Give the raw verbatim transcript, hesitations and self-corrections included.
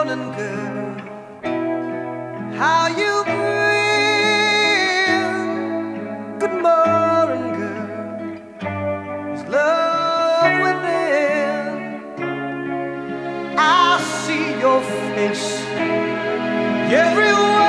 morning, girl. How you been? Good morning, girl. There's love within. I see your face everywhere.